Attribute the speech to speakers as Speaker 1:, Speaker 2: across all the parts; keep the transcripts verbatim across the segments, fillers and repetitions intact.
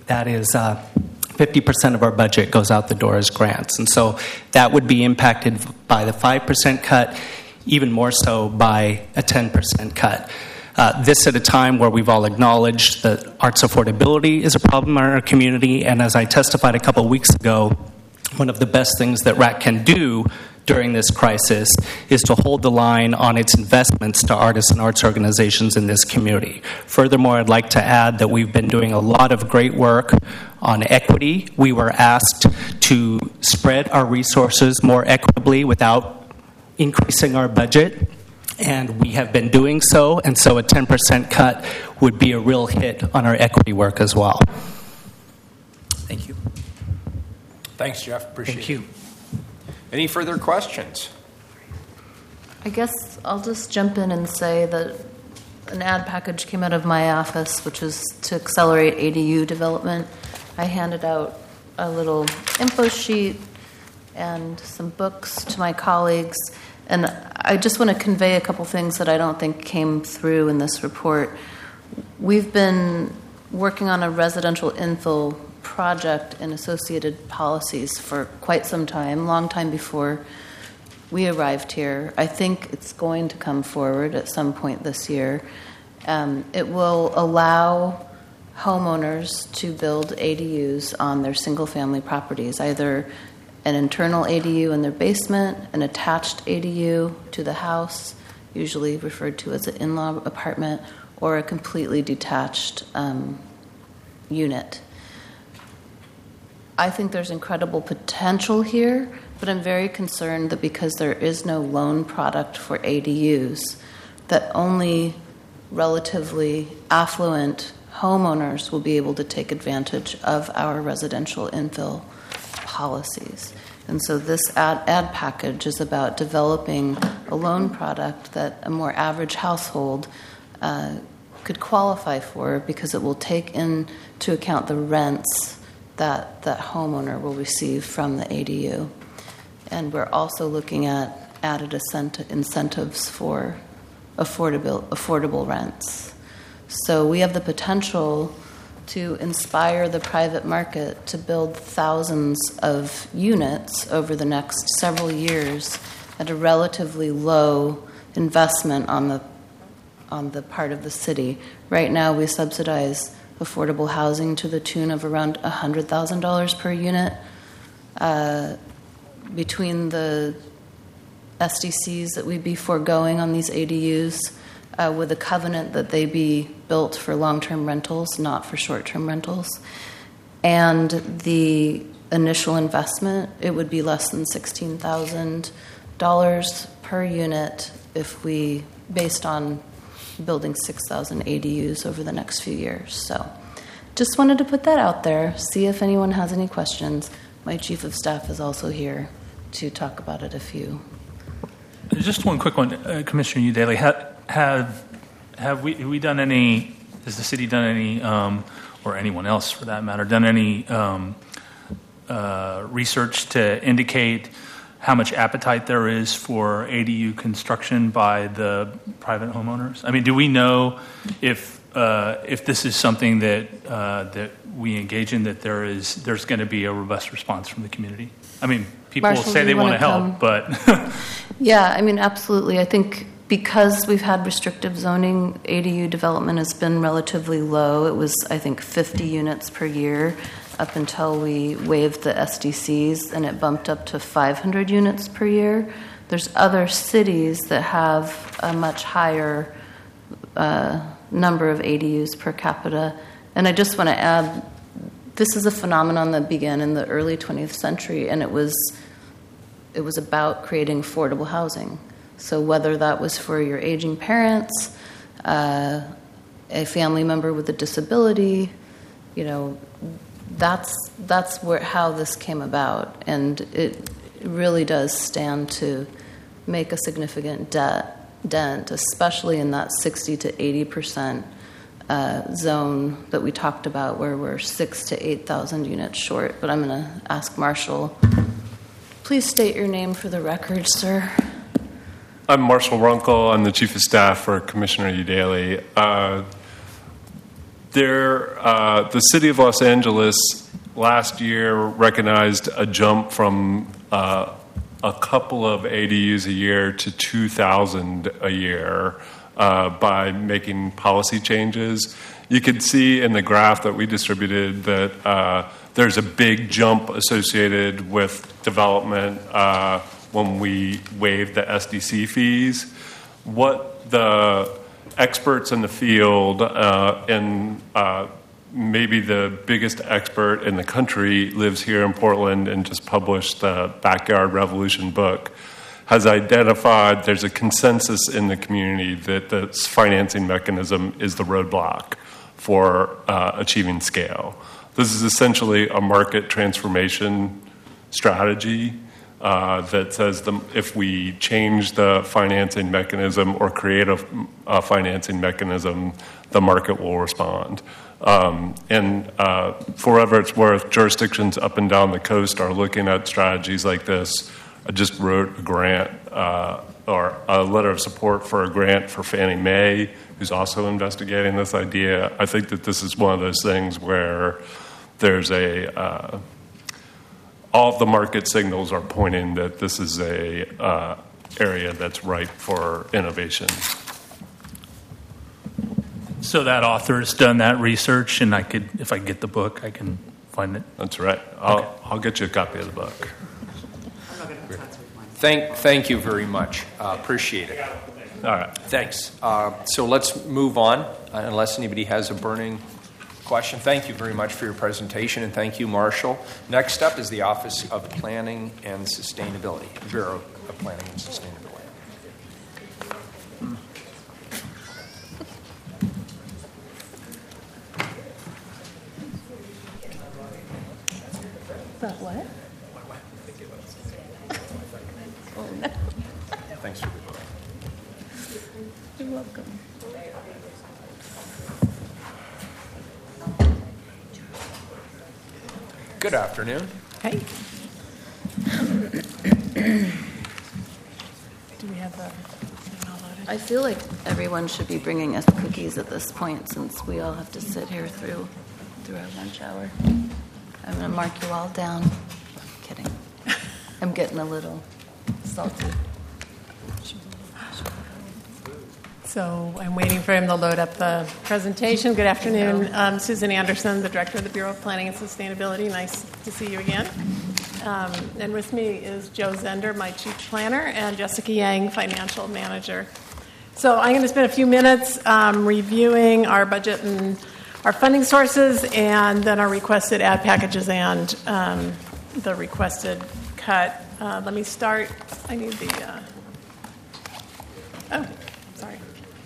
Speaker 1: that is uh, fifty percent of our budget goes out the door as grants. And so that would be impacted by the five percent cut, even more so by a ten percent cut. Uh, this at a time where we've all acknowledged that arts affordability is a problem in our community, and as I testified a couple of weeks ago, one of the best things that R A C can do during this crisis is to hold the line on its investments to artists and arts organizations in this community. Furthermore, I'd like to add that we've been doing a lot of great work on equity. We were asked to spread our resources more equitably without increasing our budget, and we have been doing so, and so a ten percent cut would be a real hit on our equity work as well. Thank you.
Speaker 2: Thanks, Jeff. Appreciate
Speaker 1: Thank you.
Speaker 2: it. Any further questions?
Speaker 3: I guess I'll just jump in and say that an ad package came out of my office, which was to accelerate A D U development. I handed out a little info sheet and some books to my colleagues, and I just want to convey a couple things that I don't think came through in this report. We've been working on a residential infill project and associated policies for quite some time, long time before we arrived here. I think it's going to come forward at some point this year. Um, it will allow homeowners to build A D Us on their single-family properties, either an internal A D U in their basement, an attached A D U to the house, usually referred to as an in-law apartment, or a completely detached um, unit. I think there's incredible potential here, but I'm very concerned that because there is no loan product for A D Us, that only relatively affluent homeowners will be able to take advantage of our residential infill policies. And so this ad, ad package is about developing a loan product that a more average household uh, could qualify for, because it will take into account the rents that that homeowner will receive from the A D U. And we're also looking at added incentives for affordable affordable rents. So we have the potential to inspire the private market to build thousands of units over the next several years at a relatively low investment on the on the part of the city. Right now we subsidize affordable housing to the tune of around one hundred thousand dollars per unit. Uh, between the S D Cs that we'd be foregoing on these A D Us, uh, with a covenant that they be built for long-term rentals, not for short-term rentals, and the initial investment, it would be less than sixteen thousand dollars per unit if we, based on building six thousand A D Us over the next few years. So just wanted to put that out there, see if anyone has any questions. My chief of staff is also here to talk about it if you...
Speaker 4: Just one quick one, uh, Commissioner Udaley. Have, have, have we, have we done any, has the city done any, um, or anyone else for that matter, done any um, uh, research to indicate how much appetite there is for A D U construction by the private homeowners? I mean, do we know if uh, if this is something that uh, that we engage in, that there is there's going to be a robust response from the community? I mean, people
Speaker 3: Marshall,
Speaker 4: say they want to help,
Speaker 3: come?
Speaker 4: but
Speaker 3: yeah, I mean, absolutely. I think because we've had restrictive zoning, A D U development has been relatively low. It was, I think, fifty units per year up until we waived the S D Cs, and it bumped up to five hundred units per year. There's other cities that have a much higher uh, number of A D Us per capita. And I just want to add, this is a phenomenon that began in the early twentieth century, and it was it was about creating affordable housing. So whether that was for your aging parents, uh, a family member with a disability, you know, that's that's where how this came about, and it really does stand to make a significant debt, dent, especially in that sixty to eighty percent uh, zone that we talked about, where we're six to eight thousand units short. But I'm going to ask Marshall. Please state your name for the record, sir.
Speaker 5: I'm Marshall Runkle. I'm the Chief of Staff for Commissioner Udaley. Uh, there, uh, the city of Los Angeles last year recognized a jump from uh, a couple of A D Us a year to two thousand a year uh, by making policy changes. You could see in the graph that we distributed that uh, there's a big jump associated with development uh, when we waived the S D C fees. What the experts in the field uh, and uh, maybe the biggest expert in the country lives here in Portland and just published the Backyard Revolution book, has identified there's a consensus in the community that this financing mechanism is the roadblock for uh, achieving scale. This is essentially a market transformation strategy uh, that says the, if we change the financing mechanism or create a, a financing mechanism, the market will respond. Um, and uh, for whatever it's worth, jurisdictions up and down the coast are looking at strategies like this. I just wrote a grant uh, or a letter of support for a grant for Fannie Mae, who's also investigating this idea. I think that this is one of those things where there's a uh, all of the market signals are pointing that this is a uh, area that's ripe for innovation.
Speaker 4: So that author's done that research, and I could, if I get the book, I can find it.
Speaker 5: That's right. I'll,
Speaker 4: Okay.
Speaker 5: I'll get you a copy of the book.
Speaker 2: Thank, thank you very much. Uh, appreciate it.
Speaker 5: All right.
Speaker 2: Thanks. Uh, so let's move on, uh, unless anybody has a burning question. Thank you very much for your presentation, and thank you, Marshall. Next up is the Office of Planning and Sustainability, Bureau of Planning and Sustainability.
Speaker 3: But what? Oh, no.
Speaker 2: Thanks for the book.
Speaker 3: You're welcome.
Speaker 2: Good afternoon.
Speaker 6: Hey. Do we have the thing all loaded?
Speaker 3: I feel like everyone should be bringing us cookies at this point, since we all have to sit here through through our lunch hour. I'm going to mark you all down. I'm kidding. I'm getting a little salty.
Speaker 6: So I'm waiting for him to load up the presentation. Good afternoon. Um, Susan Anderson, the Director of the Bureau of Planning and Sustainability. Nice to see you again. Um, and with me is Joe Zender, my Chief Planner, and Jessica Yang, Financial Manager. So I'm going to spend a few minutes um, reviewing our budget and our funding sources, and then our requested ad packages and um, the requested cut. Uh, let me start. I need the... Uh, oh, sorry.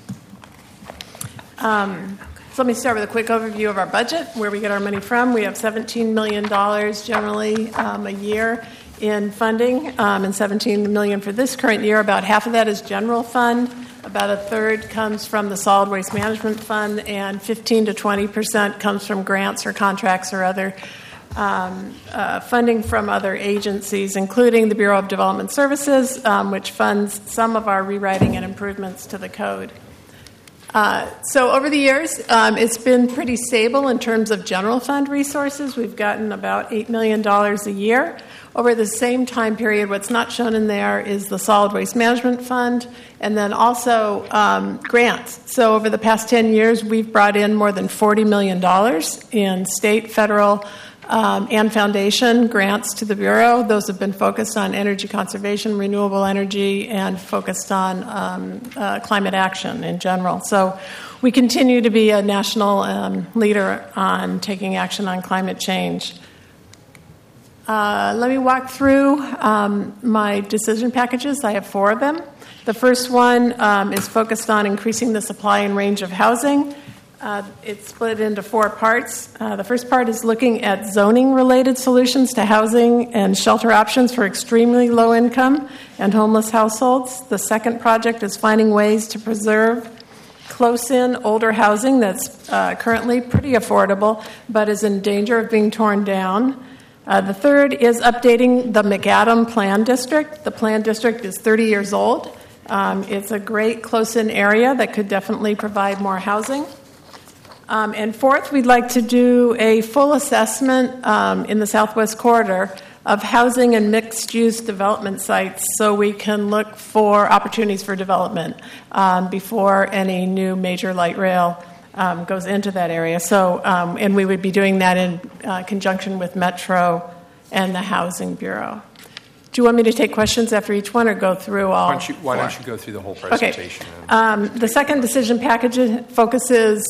Speaker 6: Um, so let me start with a quick overview of our budget, where we get our money from. We have seventeen million dollars generally um, a year in funding, um, and seventeen million dollars for this current year. About half of that is general fund. About a third comes from the Solid Waste Management Fund, and fifteen to twenty percent comes from grants or contracts or other um, uh, funding from other agencies, including the Bureau of Development Services, um, which funds some of our rewriting and improvements to the code. Uh, so over the years, um, it's been pretty stable in terms of general fund resources. We've gotten about eight million dollars a year. Over the same time period, what's not shown in there is the Solid Waste Management Fund, and then also um, grants. So over the past ten years, we've brought in more than forty million dollars in state, federal, um, and foundation grants to the Bureau. Those have been focused on energy conservation, renewable energy, and focused on um, uh, climate action in general. So we continue to be a national um, leader on taking action on climate change. Uh, let me walk through um, my decision packages. I have four of them. The first one um, is focused on increasing the supply and range of housing. Uh, it's split into four parts. Uh, the first part is looking at zoning-related solutions to housing and shelter options for extremely low income and homeless households. The second project is finding ways to preserve close-in older housing that's uh, currently pretty affordable but is in danger of being torn down. Uh, the third is updating the McAdam Plan District. The Plan District is thirty years old. Um, it's a great close-in area that could definitely provide more housing. Um, and fourth, we'd like to do a full assessment um, in the Southwest Corridor of housing and mixed-use development sites so we can look for opportunities for development um, before any new major light rail um, goes into that area. So, um, and we would be doing that in uh, conjunction with Metro and the Housing Bureau. Do you want me to take questions after each one or go through all
Speaker 2: Why don't you, why
Speaker 6: four?
Speaker 2: don't you go through the whole presentation?
Speaker 6: Okay. Um, the second decision package focuses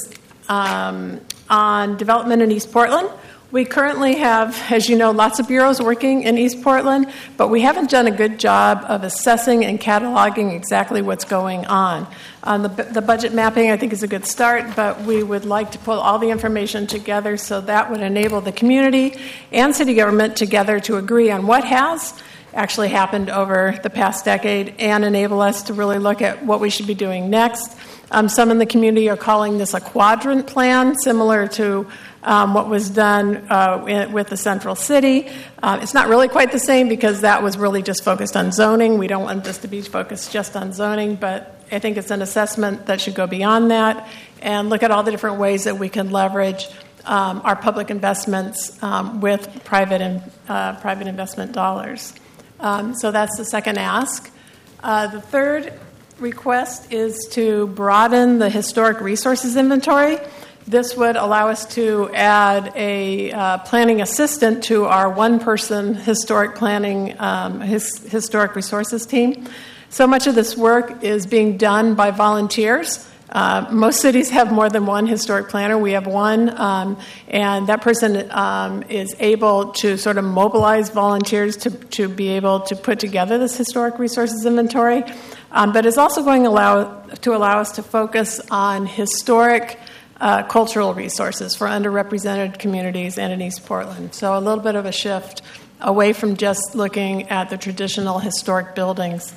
Speaker 6: um, on development in East Portland. We currently have, as you know, lots of bureaus working in East Portland, but we haven't done a good job of assessing and cataloging exactly what's going on. Um, the, the budget mapping, I think, is a good start, but we would like to pull all the information together so that would enable the community and city government together to agree on what has actually happened over the past decade and enable us to really look at what we should be doing next. Um, some in the community are calling this a quadrant plan, similar to um, what was done uh, in, with the Central City. Uh, it's not really quite the same because that was really just focused on zoning. We don't want this to be focused just on zoning, but I think it's an assessment that should go beyond that and look at all the different ways that we can leverage um, our public investments um, with private, in, uh, private investment dollars. Um, so that's the second ask. Uh, the third request is to broaden the historic resources inventory. This would allow us to add a uh, planning assistant to our one-person historic planning, um, his, historic resources team. So much of this work is being done by volunteers. Uh, most cities have more than one historic planner. We have one, um, and that person um, is able to sort of mobilize volunteers to, to be able to put together this historic resources inventory, um, but is also going to allow, to allow us to focus on historic uh, cultural resources for underrepresented communities and in East Portland. So a little bit of a shift away from just looking at the traditional historic buildings.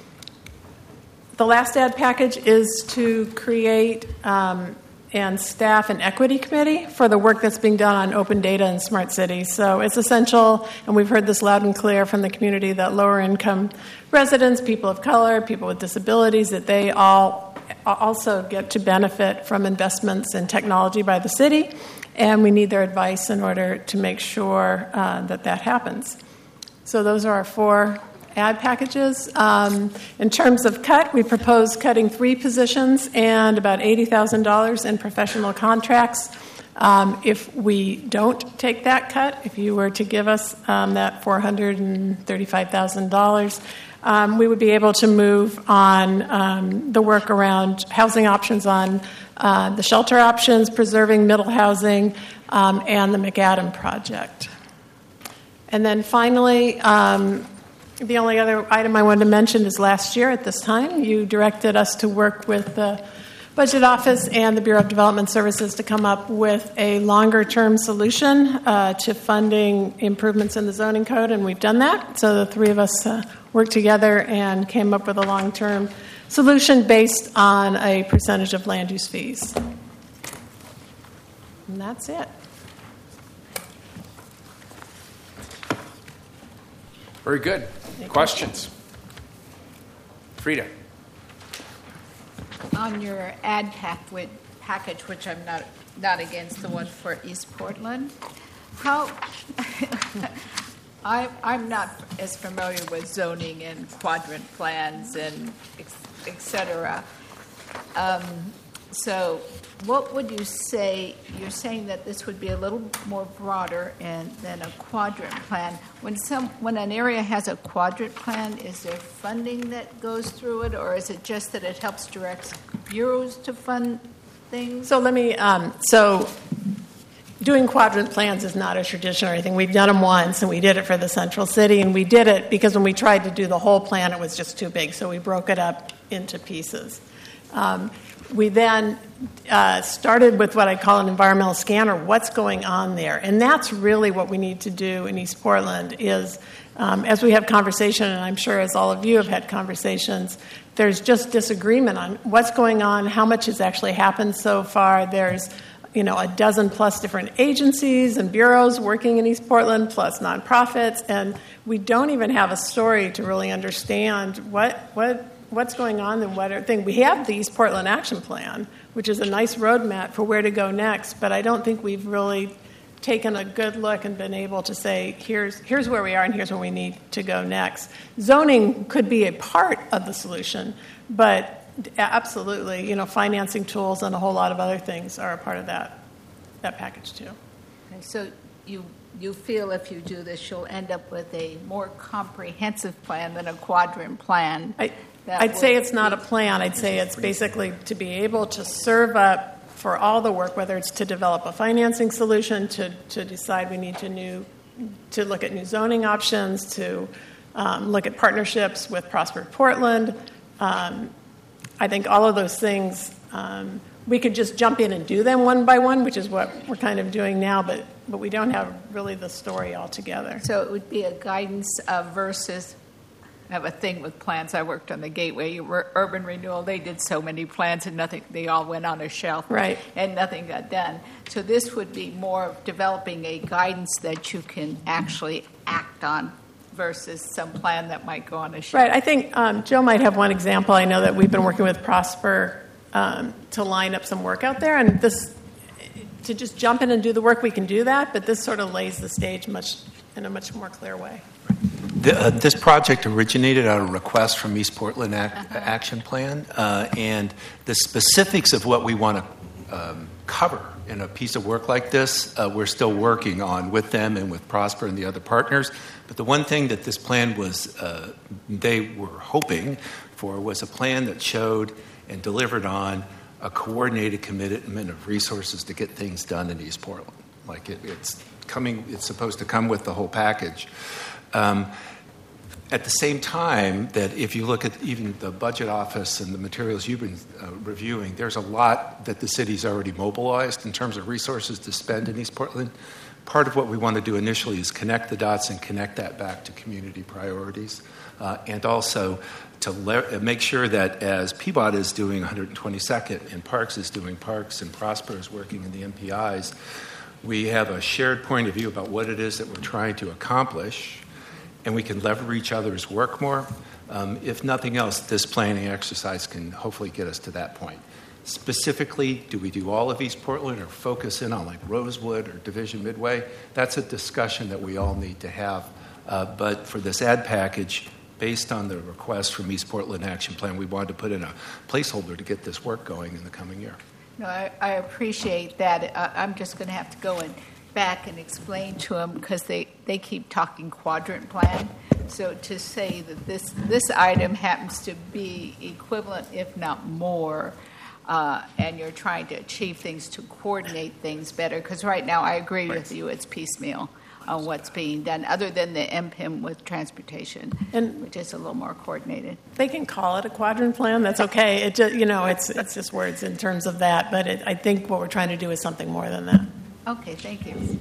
Speaker 6: The last ad package is to create um, and staff an equity committee for the work that's being done on open data and smart cities. So it's essential, and we've heard this loud and clear from the community, that lower income residents, people of color, people with disabilities, that they all also get to benefit from investments in technology by the city, and we need their advice in order to make sure uh, that that happens. So those are our four ad packages. Um, in terms of cut, we propose cutting three positions and about eighty thousand dollars in professional contracts. Um, if we don't take that cut, if you were to give us um, that four hundred thirty-five thousand dollars, um, we would be able to move on um, the work around housing options on uh, the shelter options, preserving middle housing, um, and the McAdam project. And then finally, um, the only other item I wanted to mention is last year at this time, you directed us to work with the Budget Office and the Bureau of Development Services to come up with a longer-term solution uh, to funding improvements in the zoning code, and we've done that. So the three of us uh, worked together and came up with a long-term solution based on a percentage of land use fees. And that's it.
Speaker 2: Very good. Questions? Frida.
Speaker 7: On your ad pack with, package, which I'm not not against the one for East Portland, how I, I'm not as familiar with zoning and quadrant plans and et cetera. Um, so what would you say? You're saying that this would be a little more broader and than a quadrant plan. When some when an area has a quadrant plan, is there funding that goes through it, or is it just that it helps direct bureaus to fund things?
Speaker 6: So let me. Um, so doing quadrant plans is not a tradition or anything. We've done them once, and we did it for the Central City, and we did it because when we tried to do the whole plan, it was just too big. So we broke it up into pieces. Um, We then uh, started with what I call an environmental scanner, what's going on there. And that's really what we need to do in East Portland is, um, as we have conversation, and I'm sure as all of you have had conversations, there's just disagreement on what's going on, how much has actually happened so far. There's, you know, a dozen plus different agencies and bureaus working in East Portland, plus nonprofits, and we don't even have a story to really understand what what. what's going on and what are things. We have the East Portland Action Plan, which is a nice roadmap for where to go next, but I don't think we've really taken a good look and been able to say, here's here's where we are and here's where we need to go next. Zoning could be a part of the solution, but absolutely, you know, financing tools and a whole lot of other things are a part of that that package too.
Speaker 7: Okay, so you you feel if you do this, you'll end up with a more comprehensive plan than a quadrant plan.
Speaker 6: I,
Speaker 7: that
Speaker 6: I'd say
Speaker 7: would
Speaker 6: it's not a
Speaker 7: be-
Speaker 6: plan. I'd say it's basically to be able to serve up for all the work, whether it's to develop a financing solution, to, to decide we need to new to look at new zoning options, to um, look at partnerships with Prosper Portland. Um, I think all of those things, um, we could just jump in and do them one by one, which is what we're kind of doing now, but, but we don't have really the story all together.
Speaker 7: So it would be a guidance uh, versus, I have a thing with plans. I worked on the Gateway Ur- Urban Renewal. They did so many plans and nothing, they all went on a shelf.
Speaker 6: Right.
Speaker 7: And nothing got done. So this would be more of developing a guidance that you can actually act on versus some plan that might go on a shelf.
Speaker 6: Right. I think um, Joe might have one example. I know that we've been working with Prosper um, to line up some work out there, and this to just jump in and do the work, we can do that, but this sort of lays the stage much in a much more clear way.
Speaker 8: The, uh, this project originated out of a request from East Portland Ac-
Speaker 7: Uh-huh.
Speaker 8: Action Plan, uh, and the specifics of what we want to um, cover in a piece of work like this, uh, we're still working on with them and with Prosper and the other partners. But the one thing that this plan was, uh, they were hoping for, was a plan that showed and delivered on a coordinated commitment of resources to get things done in East Portland. Like it, it's coming, it's supposed to come with the whole package. Um, At the same time, that if you look at even the budget office and the materials you've been uh, reviewing, there's a lot that the city's already mobilized in terms of resources to spend in East Portland. Part of what we want to do initially is connect the dots and connect that back to community priorities, uh, and also to le- make sure that as P B O T is doing one hundred twenty-second and Parks is doing Parks and Prosper is working in the M P Is, we have a shared point of view about what it is that we're trying to accomplish, and we can lever each other's work more. Um, if nothing else, this planning exercise can hopefully get us to that point. Specifically, do we do all of East Portland or focus in on like Rosewood or Division Midway? That's a discussion that we all need to have. Uh, but for this ad package, based on the request from East Portland Action Plan, we wanted to put in a placeholder to get this work going in the coming year.
Speaker 7: No, I, I appreciate that. I, I'm just going to have to go and back and explain to them because they, they keep talking quadrant plan. So to say that this this item happens to be equivalent, if not more, uh, and you're trying to achieve things to coordinate things better, because right now I agree with you, it's piecemeal on what's being done, other than the M P I M with transportation,
Speaker 6: And-
Speaker 7: which is a little more coordinated.
Speaker 6: They can call it a quadrant plan. That's okay. It just, you know, it's it's just words in terms of that. But it, I think what we're trying to do is something more than that.
Speaker 7: Okay, thank you.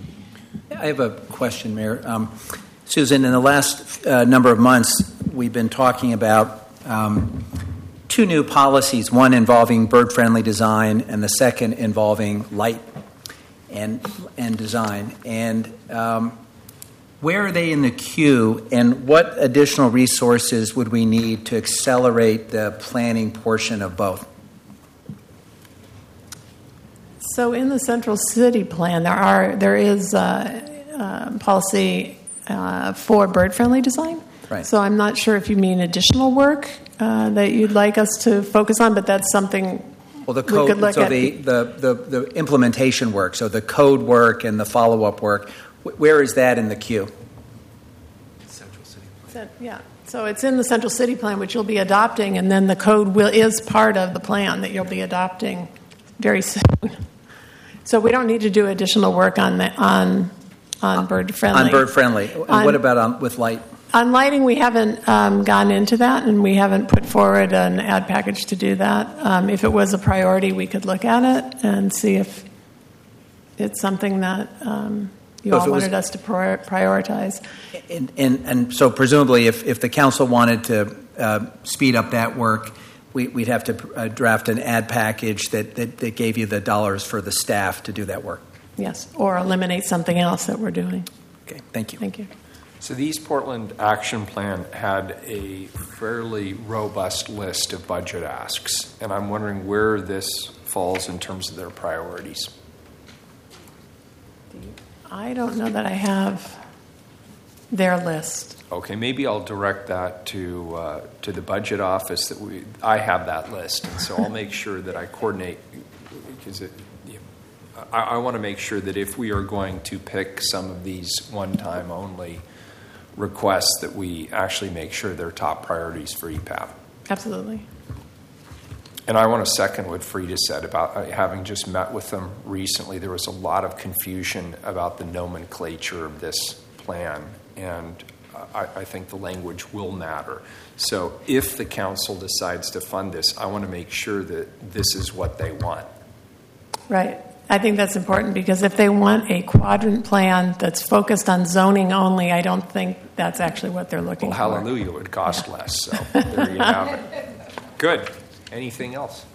Speaker 9: I have a question, Mayor. Um, Susan, in the last uh, number of months, we've been talking about um, two new policies, one involving bird-friendly design and the second involving light and and design. And um, where are they in the queue, and what additional resources would we need to accelerate the planning portion of both?
Speaker 6: So in the Central City Plan, there are there is uh, uh, policy uh, for bird-friendly design.
Speaker 9: Right.
Speaker 6: So I'm not sure if you mean additional work uh, that you'd like us to focus on, but that's something
Speaker 9: Well, the
Speaker 6: we could
Speaker 9: code,
Speaker 6: look
Speaker 9: so
Speaker 6: at.
Speaker 9: the, the, the, the implementation work, so the code work and the follow-up work, wh- where is that in the queue?
Speaker 8: Central City.
Speaker 6: So, yeah. So it's in the Central City Plan, which you'll be adopting, and then the code will is part of the plan that you'll be adopting very soon. So we don't need to do additional work on the, on on bird friendly.
Speaker 9: On bird friendly. And
Speaker 6: On-
Speaker 9: what about on, with light?
Speaker 6: On lighting, we haven't um, gone into that, and we haven't put forward an ad package to do that. Um, if it was a priority, we could look at it and see if it's something that um, you
Speaker 9: So if
Speaker 6: all
Speaker 9: it was-
Speaker 6: wanted us to prior- prioritize.
Speaker 9: And, and, and so presumably if, if the council wanted to uh, speed up that work, we, we'd have to uh, draft an ad package that, that, that gave you the dollars for the staff to do that work.
Speaker 6: Yes, or eliminate something else that we're doing.
Speaker 9: Okay, thank you.
Speaker 6: Thank you.
Speaker 2: So the East Portland Action Plan had a fairly robust list of budget asks, and I'm wondering where this falls in terms of their priorities.
Speaker 6: I don't know that I have their list.
Speaker 2: Okay, maybe I'll direct that to uh, to the budget office. That we, I have that list, and so I'll make sure that I coordinate because it, you know, I, I want to make sure that if we are going to pick some of these one-time only requests, that we actually make sure they're top priorities for E P A B.
Speaker 6: Absolutely.
Speaker 2: And I want to second what Frida said about uh, having just met with them recently. There was a lot of confusion about the nomenclature of this plan, and I, I think the language will matter. So if the council decides to fund this, I want to make sure that this is what they want.
Speaker 6: Right. I think that's important because if they want a quadrant plan that's focused on zoning only, I don't think that's actually what they're looking
Speaker 2: Well,
Speaker 6: for.
Speaker 2: hallelujah, it would cost yeah. less. So there you have it. Good. Anything else?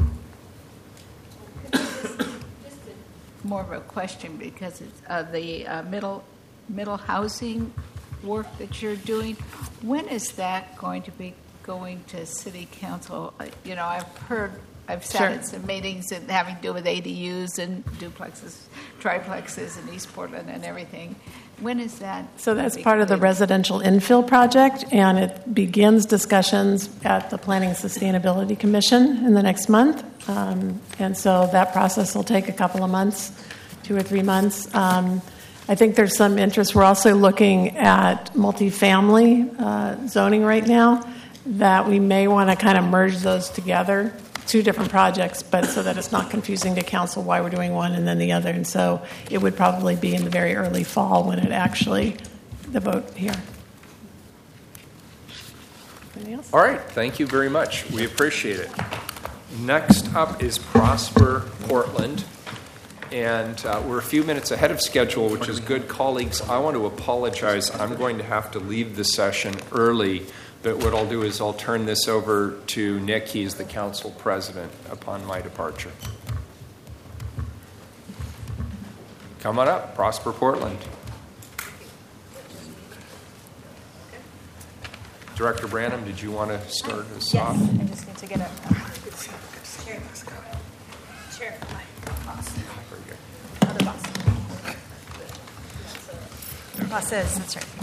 Speaker 7: More of a question because it's uh, the uh, middle middle housing work that you're doing. When is that going to be going to City Council? Uh, you know, I've heard, I've sat
Speaker 6: Sure.
Speaker 7: in some meetings and having to do with A D Us and duplexes, triplexes in East Portland and everything. When is that?
Speaker 6: So that's
Speaker 7: going to be
Speaker 6: part of the
Speaker 7: completed?
Speaker 6: residential infill project, and it begins discussions at the Planning and Sustainability Commission in the next month. Um, and so that process will take a couple of months, two or three months. Um, I think there's some interest. We're also looking at multifamily uh, zoning right now, that we may want to kind of merge those together, two different projects, but so that it's not confusing to council why we're doing one and then the other. And so it would probably be in the very early fall when it actually, the vote here. Anything else?
Speaker 2: All right. Thank you very much. We appreciate it. Next up is Prosper Portland. And uh, we're a few minutes ahead of schedule, which is good. Colleagues, I want to apologize. I'm going to have to leave the session early. But what I'll do is I'll turn this over to Nick. He's the council president upon my departure. Come on up, Prosper Portland. Director Branham, did you want to start us
Speaker 10: yes,
Speaker 2: off?
Speaker 10: I just need to get a chair. Chair for my boss. Other boss. Boss says, that's right.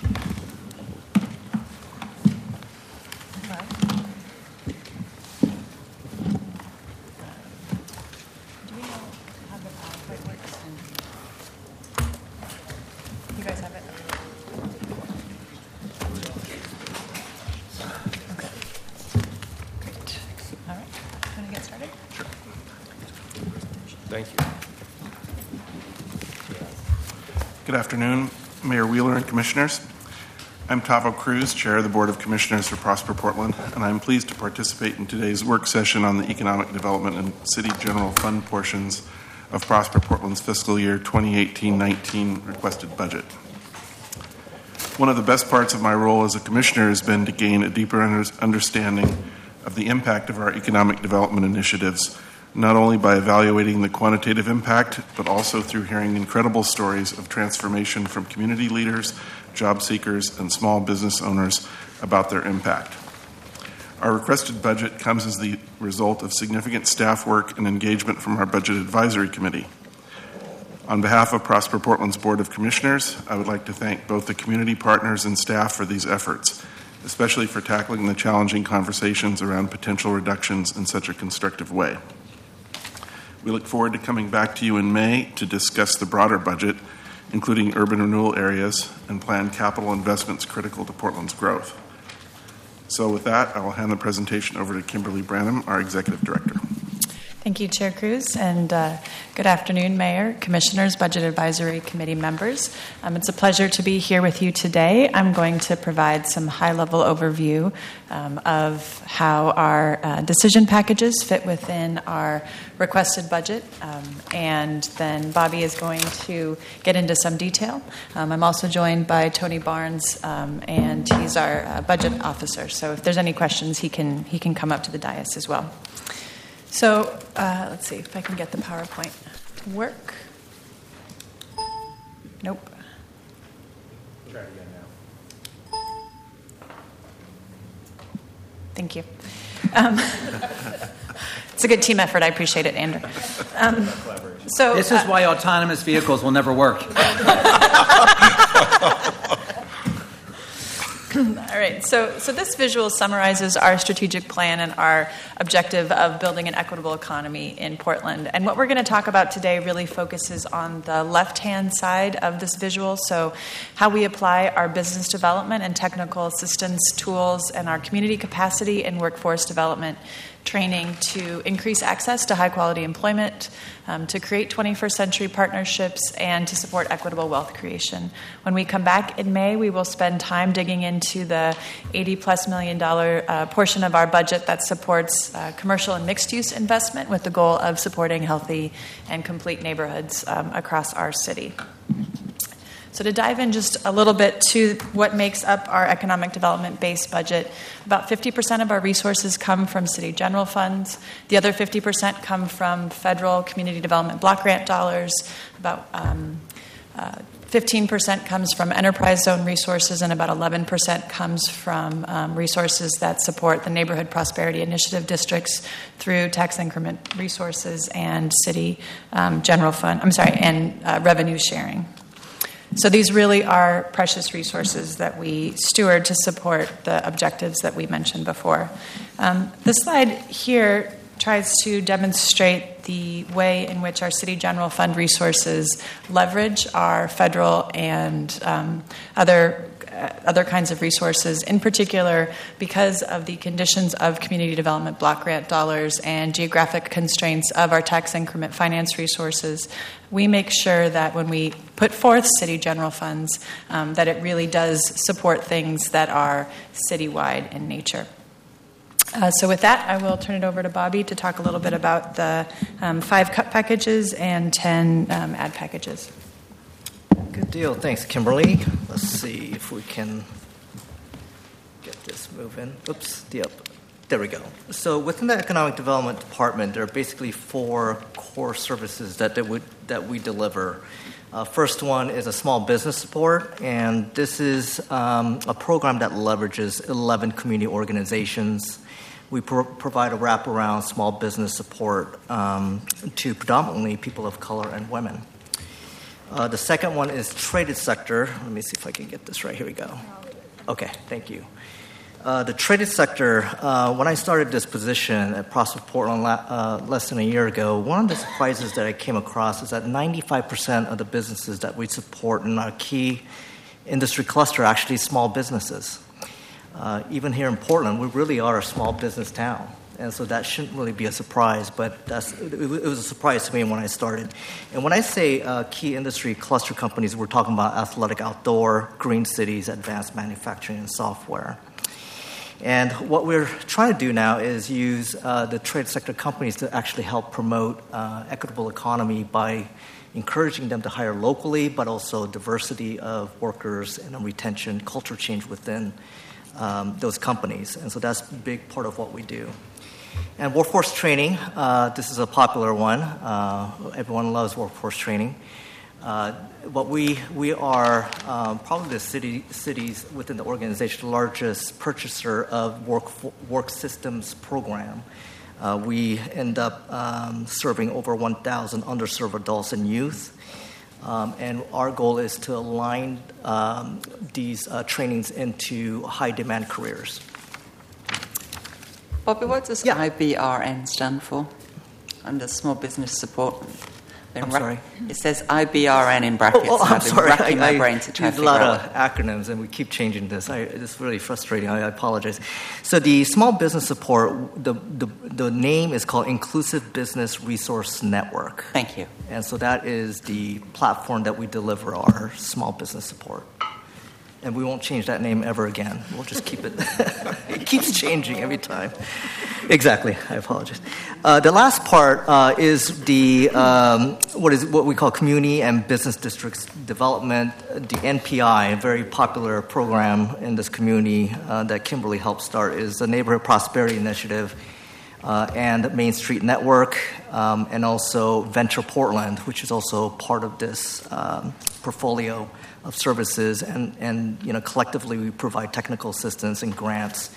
Speaker 2: Thank you.
Speaker 11: Good afternoon, Mayor Wheeler and Commissioners. I'm Tavo Cruz, Chair of the Board of Commissioners for Prosper Portland, and I'm pleased to participate in today's work session on the Economic Development and City General Fund portions of Prosper Portland's fiscal year twenty eighteen nineteen requested budget. One of the best parts of my role as a commissioner has been to gain a deeper understanding of the impact of our economic development initiatives, not only by evaluating the quantitative impact, but also through hearing incredible stories of transformation from community leaders, job seekers, and small business owners about their impact. Our requested budget comes as the result of significant staff work and engagement from our Budget Advisory Committee. On behalf of Prosper Portland's Board of Commissioners, I would like to thank both the community partners and staff for these efforts, especially for tackling the challenging conversations around potential reductions in such a constructive way. We look forward to coming back to you in May to discuss the broader budget, including urban renewal areas and planned capital investments critical to Portland's growth. So with that, I will hand the presentation over to Kimberly Branham, our Executive Director.
Speaker 10: Thank you, Chair Cruz, and uh, good afternoon, Mayor, Commissioners, Budget Advisory Committee members. Um, it's a pleasure to be here with you today. I'm going to provide some high-level overview um, of how our uh, decision packages fit within our requested budget, um, and then Bobby is going to get into some detail. Um, I'm also joined by Tony Barnes, um, and he's our uh, budget officer. So if there's any questions, he can he can come up to the dais as well. So uh, let's see if I can get the PowerPoint to work. Nope.
Speaker 2: Try it again now.
Speaker 10: Thank you. Um, It's a good team effort. I appreciate it, Andrew. Um, so
Speaker 9: This is
Speaker 10: uh,
Speaker 9: why autonomous vehicles will never work.
Speaker 10: All right, so, so this visual summarizes our strategic plan and our objective of building an equitable economy in Portland. And what we're going to talk about today really focuses on the left-hand side of this visual, so how we apply our business development and technical assistance tools and our community capacity and workforce development training to increase access to high-quality employment, um, to create twenty-first century partnerships, and to support equitable wealth creation. When we come back in May, we will spend time digging into the eighty plus million dollar uh, portion of our budget that supports uh, commercial and mixed-use investment with the goal of supporting healthy and complete neighborhoods um, across our city. So to dive in just a little bit to what makes up our economic development base budget, about fifty percent of our resources come from city general funds. The other fifty percent come from federal community development block grant dollars. About um, uh, fifteen percent comes from enterprise zone resources, and about eleven percent comes from um, resources that support the neighborhood prosperity initiative districts through tax increment resources and city um, general fund, I'm sorry, and uh, revenue sharing. So these really are precious resources that we steward to support the objectives that we mentioned before. Um, this slide here tries to demonstrate the way in which our city general fund resources leverage our federal and um, other uh, other kinds of resources, in particular because of the conditions of community development block grant dollars and geographic constraints of our tax increment finance resources. We make sure that when we put forth city general funds, um, that it really does support things that are citywide in nature. Uh, so with that, I will turn it over to Bobby to talk a little bit about the um, five cut packages and ten um, add packages.
Speaker 12: Good deal. Thanks, Kimberly. Let's see if we can get this moving. Oops, yep. There we go. So within the Economic Development Department, there are basically four core services that, that, would, that we deliver. Uh, first one is a small business support, and this is um, a program that leverages eleven community organizations. We pro- provide a wraparound small business support um, to predominantly people of color and women. Uh, the second one is traded sector. Let me see if I can get this right. Here we go. Okay, thank you. Uh, the traded sector, uh, when I started this position at Prosper Portland la- uh, less than a year ago, one of the surprises that I came across is that ninety-five percent of the businesses that we support in our key industry cluster are actually small businesses. Uh, even here in Portland, we really are a small business town. And so that shouldn't really be a surprise, but that's, it, it was a surprise to me when I started. And when I say uh, key industry cluster companies, we're talking about athletic outdoor, green cities, advanced manufacturing, and software. And what we're trying to do now is use uh, the trade sector companies to actually help promote uh, equitable economy by encouraging them to hire locally, but also diversity of workers and retention, culture change within um, those companies. And so that's a big part of what we do. And workforce training, uh, this is a popular one. Uh, everyone loves workforce training. Uh, but we we are um, probably the city cities within the organization largest purchaser of work work systems program. Uh, we end up um, serving over one thousand underserved adults and youth. Um, and our goal is to align um, these uh, trainings into high-demand careers.
Speaker 13: Bobby, what does
Speaker 12: yeah.
Speaker 13: I B R N stand for under small business support?
Speaker 12: I'm ra- sorry?
Speaker 13: It says I B R N in brackets.
Speaker 12: Oh, oh, I'm
Speaker 13: I've been
Speaker 12: sorry.
Speaker 13: racking
Speaker 12: I,
Speaker 13: my brain
Speaker 12: I
Speaker 13: to try
Speaker 12: use
Speaker 13: to
Speaker 12: a lot
Speaker 13: figure
Speaker 12: of
Speaker 13: out.
Speaker 12: acronyms, and we keep changing this. I, it's really frustrating. I, I apologize. So the small business support, the, the the name is called Inclusive Business Resource Network.
Speaker 13: Thank you.
Speaker 12: And so that is the platform that we deliver our small business support. And we won't change that name ever again. We'll just keep it. It keeps changing every time. Exactly. I apologize. Uh, the last part uh, is the um, what is what we call Community and Business Districts Development, the N P I, a very popular program in this community uh, that Kimberly helped start, is the Neighborhood Prosperity Initiative uh, and Main Street Network, um, and also Venture Portland, which is also part of this um, portfolio of services, and, and you know collectively we provide technical assistance and grants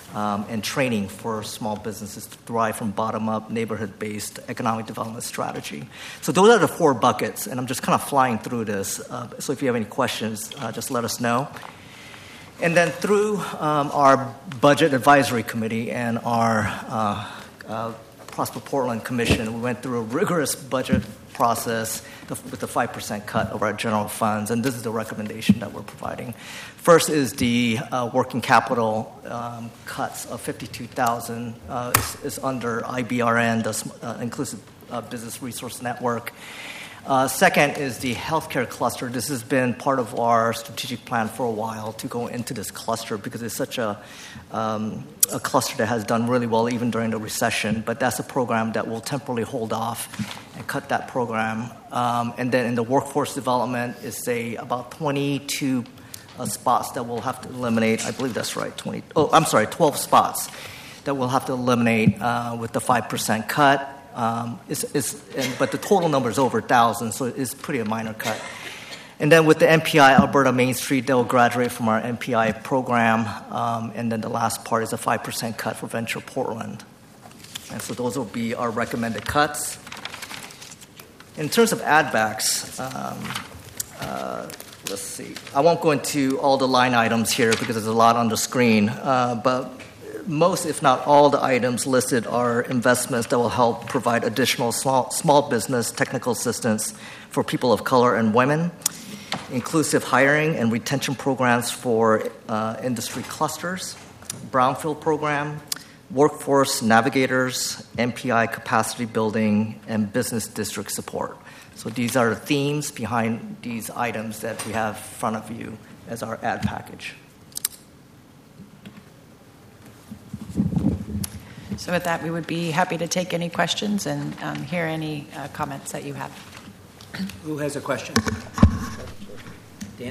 Speaker 12: um, and training for small businesses to thrive from bottom-up, neighborhood-based economic development strategy. So those are the four buckets, and I'm just kind of flying through this. Uh, so if you have any questions, uh, just let us know. And then through um, our Budget Advisory Committee and our uh, uh, Prosper Portland Commission, we went through a rigorous budget process with the five percent cut of our general funds, and this is the recommendation that we're providing. First is the uh, working capital um, cuts of fifty-two thousand dollars uh, is, is under I B R N, the uh, Inclusive uh, Business Resource Network. Uh, second is the healthcare cluster. This has been part of our strategic plan for a while to go into this cluster because it's such a, um, a cluster that has done really well even during the recession. But that's a program that will temporarily hold off and cut that program. Um, and then in the workforce development is say about twenty-two uh, spots that we'll have to eliminate. I believe that's right. twenty. Oh, I'm sorry, twelve spots that we'll have to eliminate uh, with the five percent cut. Um, it's, it's, and, but the total number is over one thousand, so it's pretty a minor cut. And then with the M P I Alberta Main Street, they'll graduate from our M P I program. Um, and then the last part is a five percent cut for Venture Portland. And so those will be our recommended cuts. In terms of add-backs, um, uh, let's see. I won't go into all the line items here because there's a lot on the screen, uh, but most, if not all, the items listed are investments that will help provide additional small, small business technical assistance for people of color and women, inclusive hiring and retention programs for uh, industry clusters, brownfield program, workforce navigators, M P I capacity building, and business district support. So these are the themes behind these items that we have in front of you as our ad package.
Speaker 10: So with that, we would be happy to take any questions and um, hear any uh, comments that you have.
Speaker 9: Who has a question? Dan?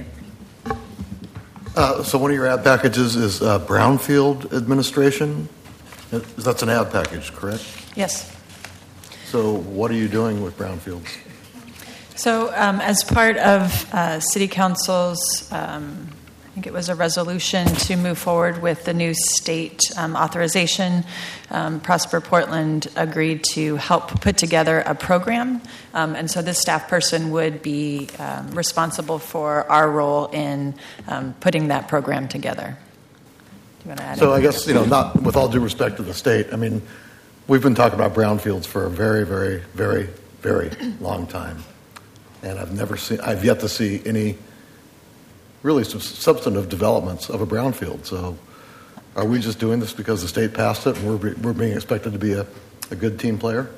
Speaker 14: Uh, so one of your ad packages is uh, Brownfield Administration. That's an ad package, correct?
Speaker 10: Yes.
Speaker 14: So what are you doing with Brownfields?
Speaker 10: So um, as part of uh, City Council's um, I think it was a resolution to move forward with the new state um, authorization. Um, Prosper Portland agreed to help put together a program, um, and so this staff person would be um, responsible for our role in um, putting that program together. Do you want to add
Speaker 14: So
Speaker 10: anything?
Speaker 14: I guess, you know, not with all due respect to the state, I mean, we've been talking about brownfields for a very, very, very, very long time, and I've never seen, I've yet to see any really substantive developments of a brownfield. So are we just doing this because the state passed it and we're, we're being expected to be a, a good team player?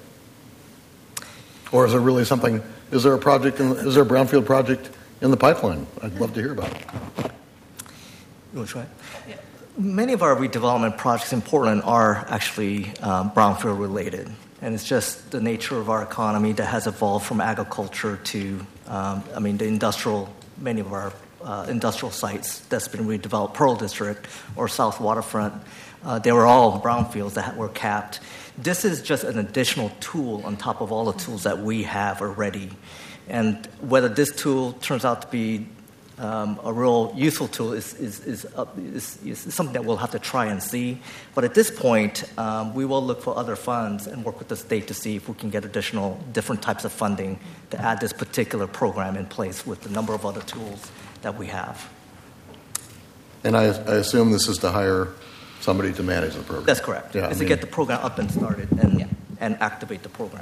Speaker 14: Or is there really something, is there a project, in, is there a brownfield project in the pipeline? I'd love to hear about it.
Speaker 12: You want to try? Yeah. Many of our redevelopment projects in Portland are actually um, brownfield related. And it's just the nature of our economy that has evolved from agriculture to, um, I mean, the industrial, many of our Uh, industrial sites that's been redeveloped, Pearl District or South Waterfront, uh, they were all brownfields that were capped. This is just an additional tool on top of all the tools that we have already. And whether this tool turns out to be um, a real useful tool is, is, is, uh, is, is something that we'll have to try and see. But at this point, um, we will look for other funds and work with the state to see if we can get additional different types of funding to add this particular program in place with the number of other tools that we have.
Speaker 14: And I, I assume this is to hire somebody to manage the program.
Speaker 12: That's correct.
Speaker 14: Yeah,
Speaker 12: is
Speaker 14: I
Speaker 12: to
Speaker 14: mean,
Speaker 12: get the program up and started and, yeah. and activate the program.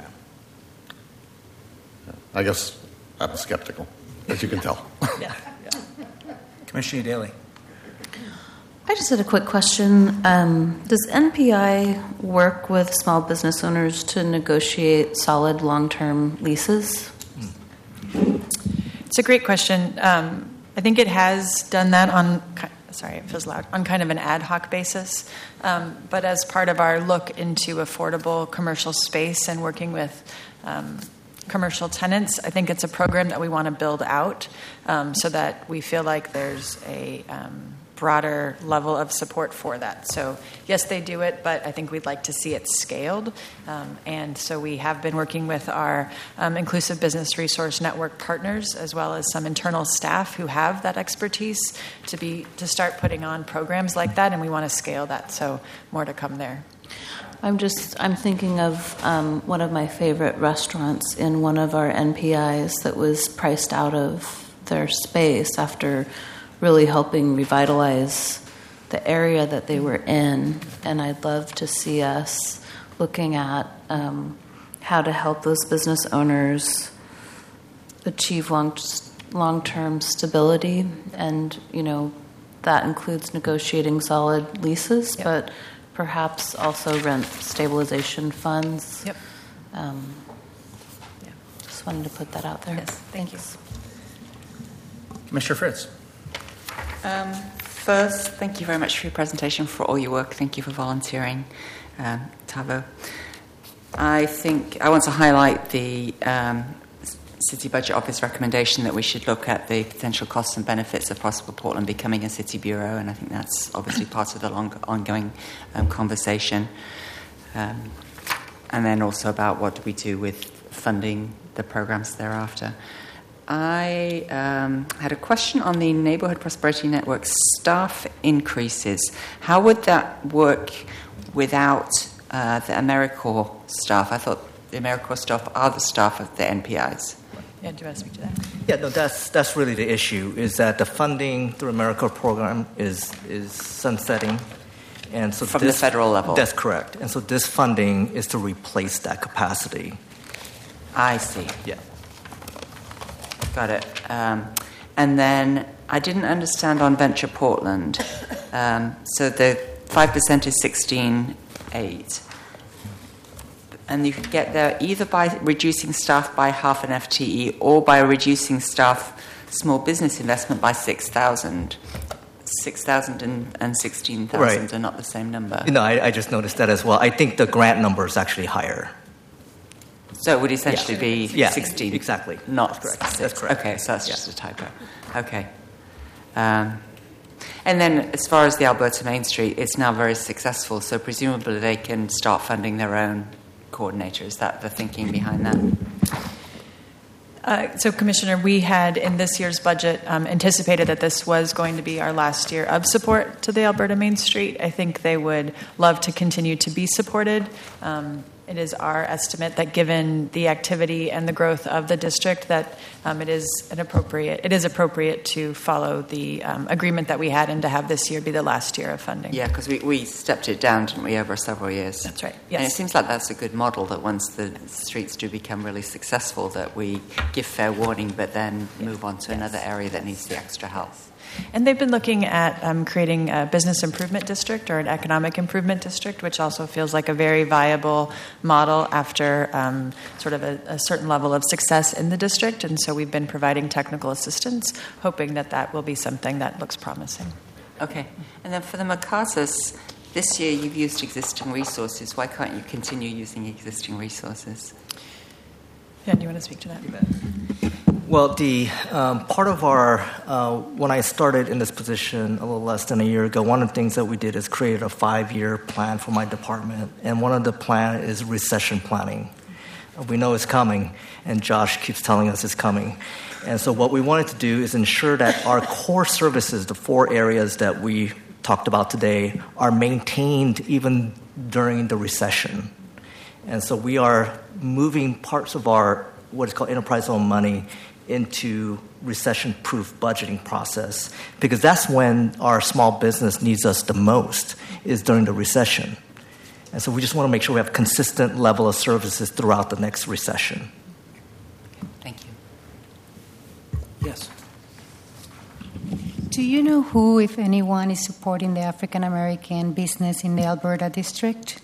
Speaker 14: I guess I'm skeptical, as you can tell.
Speaker 12: yeah.
Speaker 9: yeah. Commissioner Daly.
Speaker 3: I just had a quick question. Um, does N P I work with small business owners to negotiate solid long-term leases?
Speaker 10: It's a great question. Um, I think it has done that on, sorry, it feels loud, on kind of an ad hoc basis. Um, but as part of our look into affordable commercial space and working with um, commercial tenants. I think it's a program that we want to build out um, so that we feel like there's a um, broader level of support for that. So yes, they do it, but I think we'd like to see it scaled. Um, and so we have been working with our um, Inclusive Business Resource Network partners, as well as some internal staff who have that expertise to be to start putting on programs like that, and we want to scale that. So more to come there.
Speaker 3: I'm just I'm thinking of um, one of my favorite restaurants in one of our N P Is that was priced out of their space after really helping revitalize the area that they were in. And I'd love to see us looking at um, how to help those business owners achieve long, long-term stability. And, you know, that includes negotiating solid leases, yep. but perhaps also rent stabilization funds.
Speaker 10: Yep.
Speaker 3: Um, yeah. Just wanted to put that out there.
Speaker 10: Yes, thank
Speaker 3: Thanks.
Speaker 9: you. Commissioner Fritz.
Speaker 13: Um, first, thank you very much for your presentation, for all your work. Thank you for volunteering, um, Tavo. I think I want to highlight the um, City Budget Office recommendation that we should look at the potential costs and benefits of Prosper Portland becoming a city bureau, and I think that's obviously part of the long, ongoing um, conversation. Um, and then also about what do we do with funding the programs thereafter. I um, had a question on the Neighborhood Prosperity Network staff increases. How would that work without uh, the AmeriCorps staff? I thought the AmeriCorps staff are the staff of the N P Is.
Speaker 10: Yeah, do you want to speak to that?
Speaker 12: Yeah, no, that's that's really the issue, is that the funding through AmeriCorps program is is sunsetting. And so
Speaker 13: From
Speaker 12: this,
Speaker 13: the federal level?
Speaker 12: That's correct. And so this funding is to replace that capacity.
Speaker 13: I see.
Speaker 12: Yeah.
Speaker 13: Got it. Um, and then I didn't understand on Venture Portland. Um, so the five percent is sixteen eight. And you could get there either by reducing staff by half an F T E or by reducing staff small business investment by six thousand. six thousand and, and sixteen thousand right. are not the same number.
Speaker 12: You know, I, I just noticed that as well. I think the grant number is actually higher.
Speaker 13: So it would essentially
Speaker 12: yeah.
Speaker 13: be
Speaker 12: yeah,
Speaker 13: sixteen.
Speaker 12: Exactly.
Speaker 13: Not
Speaker 12: that's correct.
Speaker 13: Six.
Speaker 12: That's correct.
Speaker 13: Okay, so that's
Speaker 12: yeah.
Speaker 13: just a typo. Okay. Um, and then as far as the Alberta Main Street, it's now very successful, so presumably they can start funding their own coordinator. Is that the thinking behind that?
Speaker 10: Uh, so, Commissioner, we had in this year's budget um, anticipated that this was going to be our last year of support to the Alberta Main Street. I think they would love to continue to be supported. Um, it is our estimate that, given the activity and the growth of the district, that um, it is an appropriate. It is appropriate to follow the um, agreement that we had, and to have this year be the last year of funding.
Speaker 13: Yeah, because we, we stepped it down, didn't we, over several years?
Speaker 10: That's right. Yes.
Speaker 13: And it seems like that's a good model, that once the streets do become really successful, that we give fair warning, but then yes. move on to yes. another area that needs the extra help.
Speaker 10: And they've been looking at um, creating a business improvement district or an economic improvement district, which also feels like a very viable model after um, sort of a, a certain level of success in the district. And so we've been providing technical assistance, hoping that that will be something that looks promising.
Speaker 13: Okay. And then for the Mercatus, this year you've used existing resources. Why can't you continue using existing resources?
Speaker 10: Yeah, do you want to speak to that?
Speaker 12: Well, the um, part of our, uh, when I started in this position a little less than a year ago, one of the things that we did is create a five-year plan for my department. And one of the plan is recession planning. We know it's coming, and Josh keeps telling us it's coming. And so what we wanted to do is ensure that our core services, the four areas that we talked about today, are maintained even during the recession. And so we are moving parts of our what is called enterprise-owned money into recession-proof budgeting process, because that's when our small business needs us the most, is during the recession. And so we just want to make sure we have a consistent level of services throughout the next recession.
Speaker 13: Thank you.
Speaker 9: Yes.
Speaker 15: Do you know who, if anyone, is supporting the African American business in the Alberta district?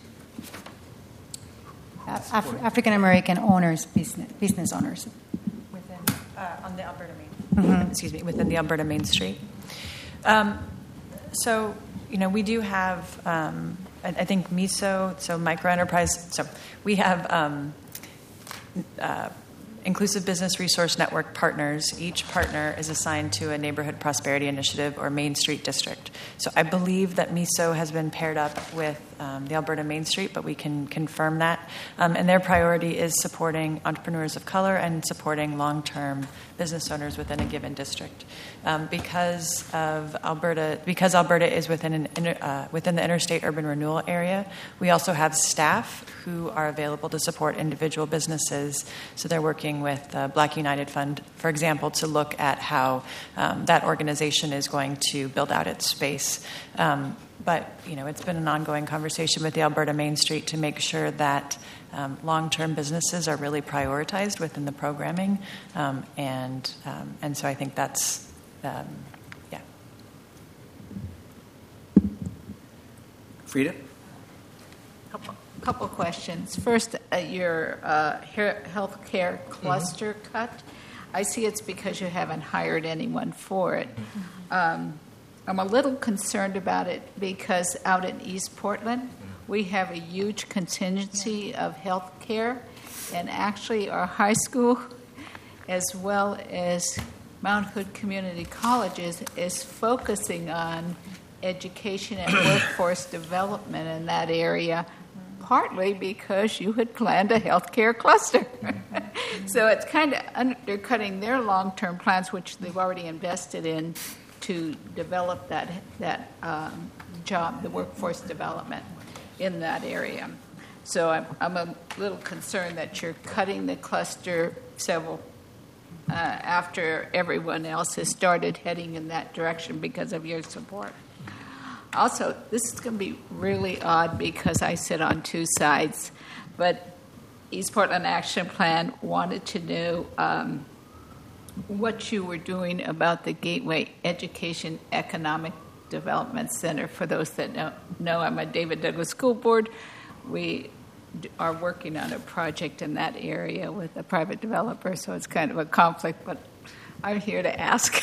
Speaker 15: Af- African American owners, business business owners.
Speaker 10: Within, uh, on the Alberta Main, mm-hmm. excuse me, within the Alberta Main Street. Um, so, you know, we do have, um, I, I think MISO, so micro enterprise. So we have um, uh, Inclusive Business Resource Network partners. Each partner is assigned to a neighborhood prosperity initiative or Main Street district. So I believe that MISO has been paired up with um, the Alberta Main Street, but we can confirm that. Um, and their priority is supporting entrepreneurs of color and supporting long-term business owners within a given district. Um, because of Alberta, because Alberta is within an inter, uh, within the interstate urban renewal area, we also have staff who are available to support individual businesses. So they're working with the Black United Fund, for example, to look at how um, that organization is going to build out its space. Um, but you know, it's been an ongoing conversation with the Alberta Main Street to make sure that Um, long-term businesses are really prioritized within the programming, um, and um, and so I think that's um, yeah.
Speaker 9: Frida?
Speaker 7: Couple, couple questions. First, uh, your uh, healthcare cluster mm-hmm. cut. I see it's because you haven't hired anyone for it. Mm-hmm. Um, I'm a little concerned about it because out in East Portland, we have a huge contingency of health care, and actually our high school, as well as Mount Hood Community Colleges, is focusing on education and workforce development in that area, partly because you had planned a health care cluster. So it's kind of undercutting their long-term plans, which they've already invested in to develop that, that um, job, the workforce development in that area. So I'm, I'm a little concerned that you're cutting the cluster several uh, after everyone else has started heading in that direction because of your support. Also, this is going to be really odd because I sit on two sides, but East Portland Action Plan wanted to know um, what you were doing about the Gateway Education Economic Development Center. For those that know, know, I'm a David Douglas School Board. We are working on a project in that area with a private developer, so it's kind of a conflict, but I'm here to ask.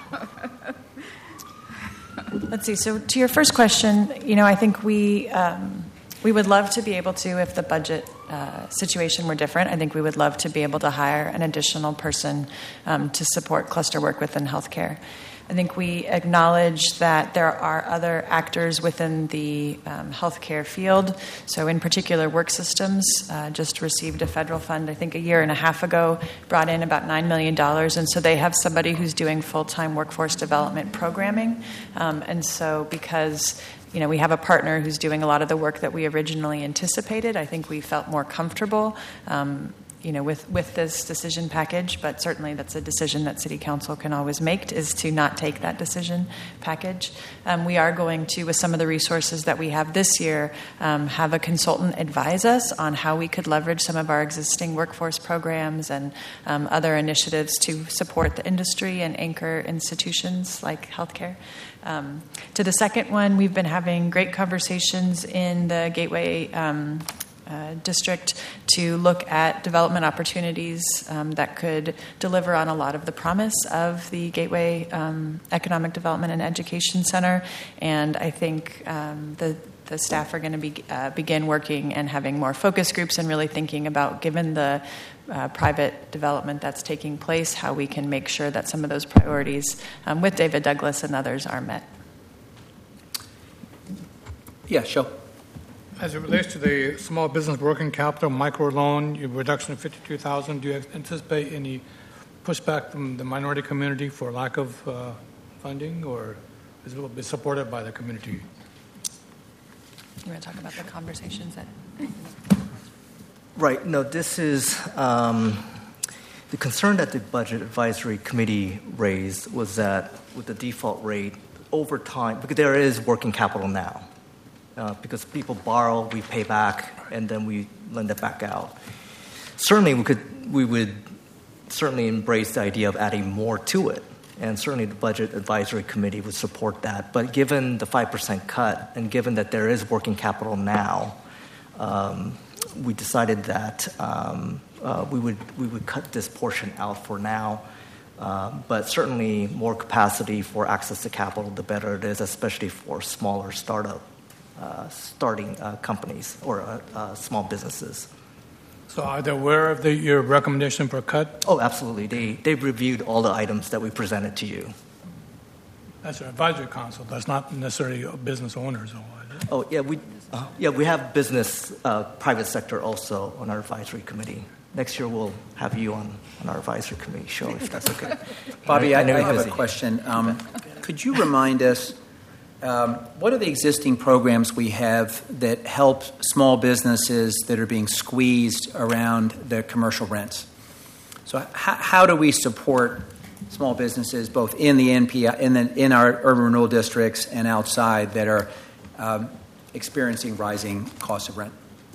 Speaker 10: Let's see. So to your first question, you know, I think we um, we would love to be able to, if the budget uh, situation were different, I think we would love to be able to hire an additional person um, to support cluster work within healthcare. I think we acknowledge that there are other actors within the um, healthcare field. So in particular, Work Systems uh, just received a federal fund, I think a year and a half ago, brought in about nine million dollars. And so they have somebody who's doing full-time workforce development programming. Um, and so because you know, we have a partner who's doing a lot of the work that we originally anticipated, I think we felt more comfortable um, you know, with, with this decision package, but certainly that's a decision that City Council can always make, is to not take that decision package. Um, we are going to, with some of the resources that we have this year, um, have a consultant advise us on how we could leverage some of our existing workforce programs and um, other initiatives to support the industry and anchor institutions like healthcare. Um, to the second one, we've been having great conversations in the Gateway um, Uh, district to look at development opportunities um, that could deliver on a lot of the promise of the Gateway um, Economic Development and Education Center. And I think um, the the staff are going to be, uh, begin working and having more focus groups and really thinking about, given the uh, private development that's taking place, how we can make sure that some of those priorities um, with David Douglas and others are met.
Speaker 9: Yeah, sure.
Speaker 16: As it relates to the small business working capital microloan, your reduction of fifty-two thousand dollars, do you anticipate any pushback from the minority community for lack of uh, funding, or is it will be supported by the community?
Speaker 10: You want to talk about the conversations that...
Speaker 12: Right. No, this is um, the concern that the Budget Advisory Committee raised was that with the default rate over time, because there is working capital now. Uh, because people borrow, we pay back, and then we lend it back out. Certainly, we could, we would certainly embrace the idea of adding more to it, and certainly the Budget Advisory Committee would support that. But given the five percent cut, and given that there is working capital now, um, we decided that um, uh, we would we would cut this portion out for now. Uh, but certainly, more capacity for access to capital, the better it is, especially for smaller startup. Uh, starting uh, companies or uh, uh, small businesses.
Speaker 16: So are they aware of the, your recommendation for a cut?
Speaker 12: Oh, absolutely. They, they've reviewed all the items that we presented to you.
Speaker 16: That's an advisory council. That's not necessarily business owners or what?
Speaker 12: Oh, yeah, we, uh, yeah, we have business, uh, private sector also on our advisory committee. Next year we'll have you on, on our advisory committee show, if that's okay.
Speaker 9: Bobby, I, I,
Speaker 12: know
Speaker 9: I
Speaker 12: you're
Speaker 9: have
Speaker 12: busy.
Speaker 9: a question. Um, could you remind us, um, what are the existing programs we have that help small businesses that are being squeezed around the commercial rents? So how, how do we support small businesses both in the N P I, in, the, in our urban renewal districts and outside that are um, experiencing rising costs of rent?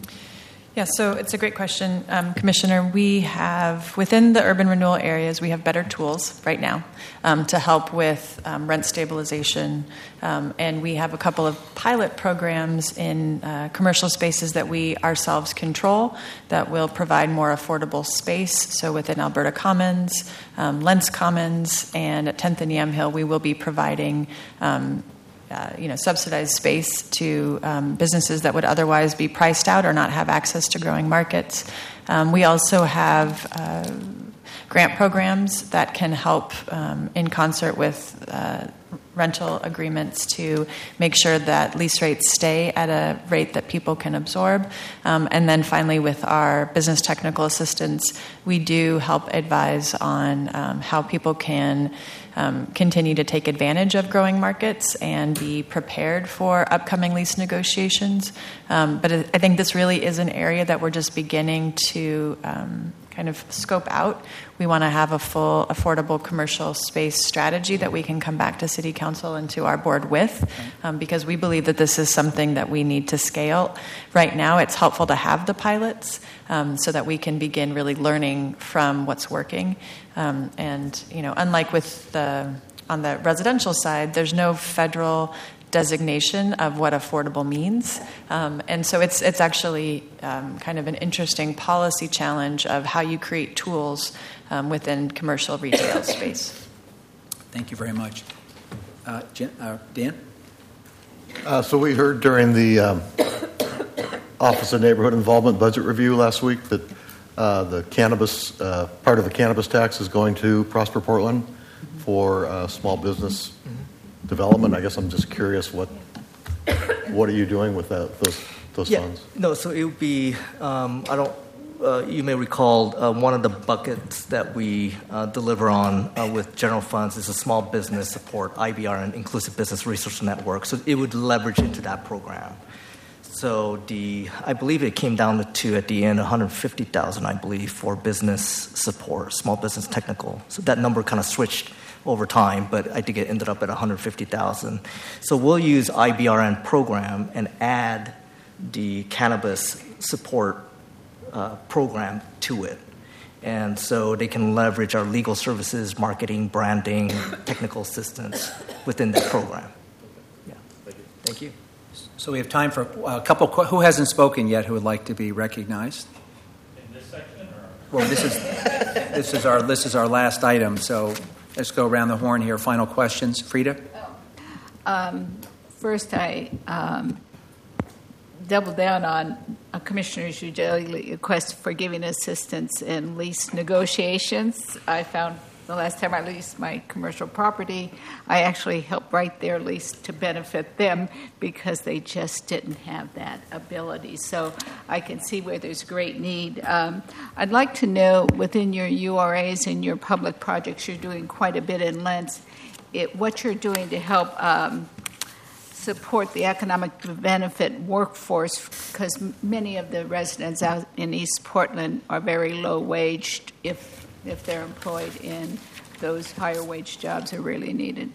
Speaker 10: Yeah, so it's a great question, um, Commissioner. We have, within the urban renewal areas, we have better tools right now um, to help with um, rent stabilization. Um, and we have a couple of pilot programs in uh, commercial spaces that we ourselves control that will provide more affordable space. So within Alberta Commons, um, Lentz Commons, and at tenth and Yamhill, we will be providing um, Uh, you know, subsidized space to um, businesses that would otherwise be priced out or not have access to growing markets. Um, we also have uh, grant programs that can help um, in concert with uh, rental agreements to make sure that lease rates stay at a rate that people can absorb. Um, and then finally, with our business technical assistance, we do help advise on um, how people can Um, continue to take advantage of growing markets and be prepared for upcoming lease negotiations. Um, but I think this really is an area that we're just beginning to um, kind of scope out. We want to have a full affordable commercial space strategy that we can come back to City Council and to our board with, um, because we believe that this is something that we need to scale. Right now, it's helpful to have the pilots um, so that we can begin really learning from what's working. Um, and, you know, unlike with the on the residential side, there's no federal designation of what affordable means. Um, and so it's it's actually um, kind of an interesting policy challenge of how you create tools um, within commercial retail space.
Speaker 9: Thank you very much. Uh, Jen, uh, Dan?
Speaker 14: Uh, so we heard during the um, Office of Neighborhood Involvement budget review last week that uh, the cannabis, uh, part of the cannabis tax is going to Prosper Portland for uh, small business mm-hmm. development. I guess I'm just curious, what what are you doing with that, those those
Speaker 12: yeah,
Speaker 14: funds?
Speaker 12: No, so it would be, um, I don't, uh, you may recall uh, one of the buckets that we uh, deliver on uh, with general funds is a small business support, I B R, and Inclusive Business Resource Network. So it would leverage into that program. So the, I believe it came down to, at the end, one hundred fifty thousand dollars, I believe, for business support, small business technical. So that number kind of switched over time, but I think it ended up at one hundred fifty thousand dollars. So we'll use I B R N program and add the cannabis support uh, program to it. And so they can leverage our legal services, marketing, branding, technical assistance within that program. Yeah. Thank you.
Speaker 9: So we have time for a couple. Who hasn't spoken yet who would like to be recognized?
Speaker 4: In this section, or?
Speaker 9: Well, this is this is our this is our last item. So let's go around the horn here. Final questions, Frida.
Speaker 7: Um, first, I um, double down on uh, Commissioner Giudicelli's request for giving assistance in lease negotiations. I found the last time I leased my commercial property, I actually helped write their lease to benefit them because they just didn't have that ability. So I can see where there's great need. Um, I'd like to know, within your U R As and your public projects, you're doing quite a bit in Lentz, it, what you're doing to help um, support the economic benefit workforce, because many of the residents out in East Portland are very low waged. If if they're employed in those higher wage jobs are really needed.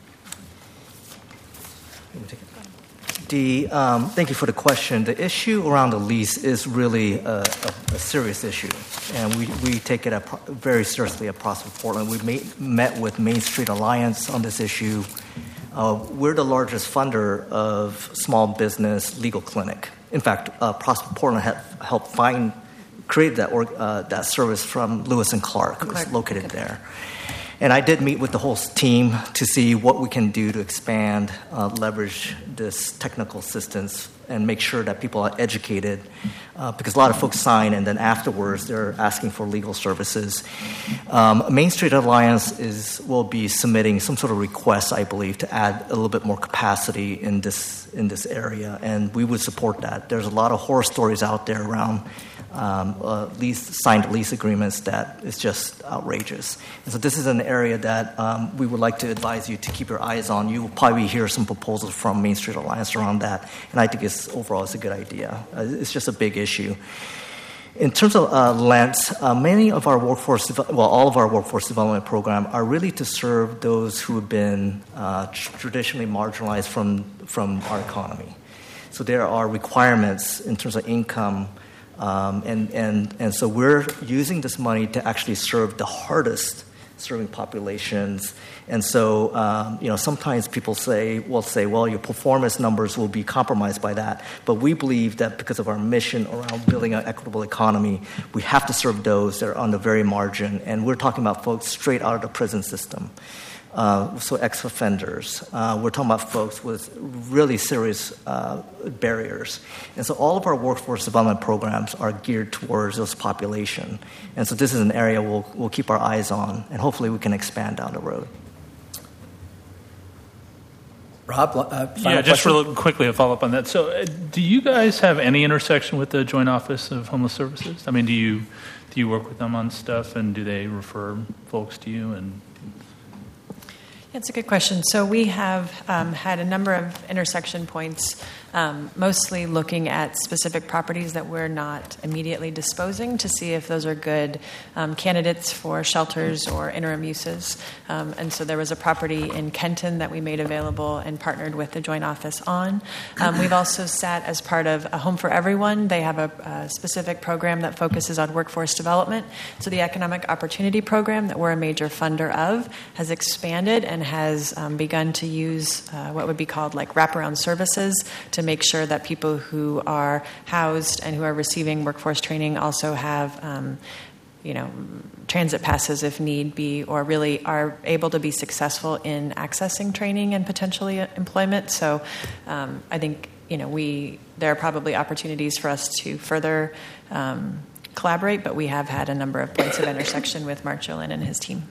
Speaker 12: The, um, thank you for the question. The issue around the lease is really a, a, a serious issue, and we, we take it at, very seriously at Prosper Portland. We made, met with Main Street Alliance on this issue. Uh, we're the largest funder of small business legal clinic. In fact, uh, Prosper Portland had helped find created that org, uh, that service from Lewis and Clark,
Speaker 7: Clark.
Speaker 12: located there. And I did meet with the whole team to see what we can do to expand, uh, leverage this technical assistance, and make sure that people are educated, uh, because a lot of folks sign and then afterwards they're asking for legal services. Um, Main Street Alliance is will be submitting some sort of request, I believe, to add a little bit more capacity in this in this area, and we would support that. There's a lot of horror stories out there around um, uh, lease, signed lease agreements that is just outrageous. And so this is an area that um, we would like to advise you to keep your eyes on. You will probably hear some proposals from Main Street Alliance around that, and I think it's overall it's a good idea. Uh, it's just a big issue. In terms of uh, Lents, uh, many of our workforce, well, all of our workforce development program are really to serve those who have been uh, traditionally marginalized from from our economy. So there are requirements in terms of income, um, and and and so we're using this money to actually serve the hardest serving populations. And so, um, you know, sometimes people say, will say, well, your performance numbers will be compromised by that. But we believe that because of our mission around building an equitable economy, we have to serve those that are on the very margin. And we're talking about folks straight out of the prison system. Uh, so ex-offenders. Uh, we're talking about folks with really serious uh, barriers. And so all of our workforce development programs are geared towards this population. And so this is an area we'll, we'll keep our eyes on, and hopefully we can expand down the road.
Speaker 9: Rob, uh, final
Speaker 4: yeah, just
Speaker 9: question?
Speaker 4: real quickly a follow up on that. So, uh, do you guys have any intersection with the Joint Office of Homeless Services? I mean, do you do you work with them on stuff, and do they refer folks to you? And
Speaker 10: It's a good question. So we have um, had a number of intersection points, um, mostly looking at specific properties that we're not immediately disposing to see if those are good um, candidates for shelters or interim uses. Um, and so there was a property in Kenton that we made available and partnered with the Joint Office on. Um, we've also sat as part of a Home for Everyone. They have a, a specific program that focuses on workforce development. So the Economic Opportunity Program that we're a major funder of has expanded and has um, begun to use uh, what would be called like wraparound services to make sure that people who are housed and who are receiving workforce training also have, um, you know, transit passes if need be, or really are able to be successful in accessing training and potentially employment. So um, I think, you know, we there are probably opportunities for us to further um, collaborate, but we have had a number of points of intersection with Mark Jolin and his team.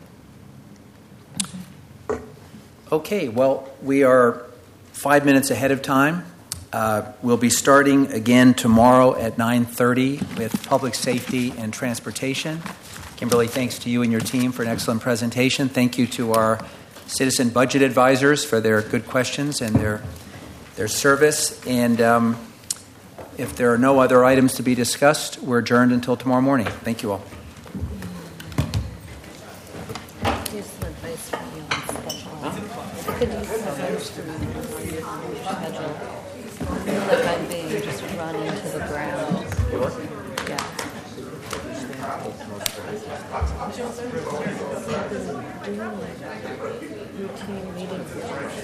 Speaker 9: Okay, well, we are five minutes ahead of time. Uh, we'll be starting again tomorrow at nine thirty with public safety and transportation. Kimberly, thanks to you and your team for an excellent presentation. Thank you to our citizen budget advisors for their good questions and their their service. And um, if there are no other items to be discussed, we're adjourned until tomorrow morning. Thank you all.
Speaker 3: Here's some advice for you on schedule. Could you suggest to me on your schedule? I feel like I'm being just run into the ground. Yeah. Doing like routine meetings.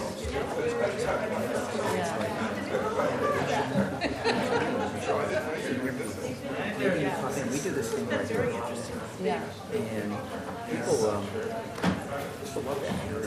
Speaker 9: We do this thing where it's very interesting.
Speaker 3: Yeah.
Speaker 9: And people, um, people love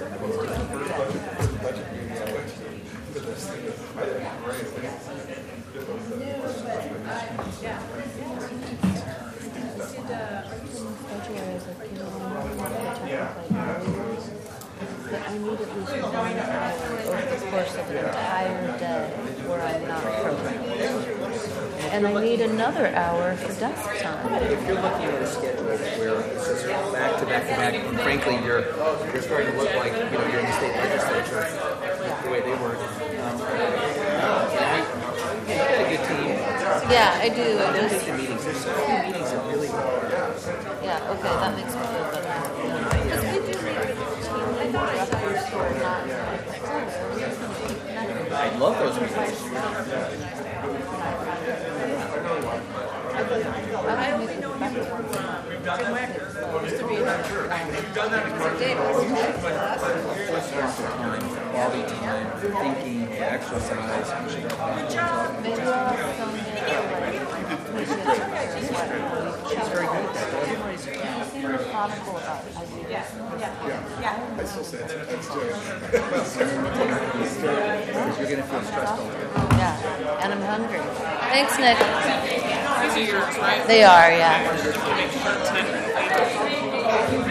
Speaker 3: But I need at least one hour over the course of an entire day where I'm not programmed. And I need another hour for desk time.
Speaker 9: If you're looking at a schedule where it's just back to back to back, and frankly, you're you're starting to look like you know you're in the state legislature, the way they work. Um, and I, you got a good team.
Speaker 3: Yeah, I do. I
Speaker 9: They'll
Speaker 3: just,
Speaker 9: get the meetings. There's so few meetings that really work.
Speaker 3: yeah, okay, that makes me feel better. Because we do meet with team directors who are not
Speaker 9: I love those meetings.
Speaker 3: I only know him from Jim Wacker. Used to be in our church. We've done that before.
Speaker 9: quality time, thinking, exercise. She's very good at that.
Speaker 17: Yeah. I still say that's good.
Speaker 9: You're going to feel stressed all day.
Speaker 3: Yeah, and I'm hungry. Thanks, Nick.
Speaker 17: These are yours, right?
Speaker 3: They are, yeah.
Speaker 17: Make sure ten.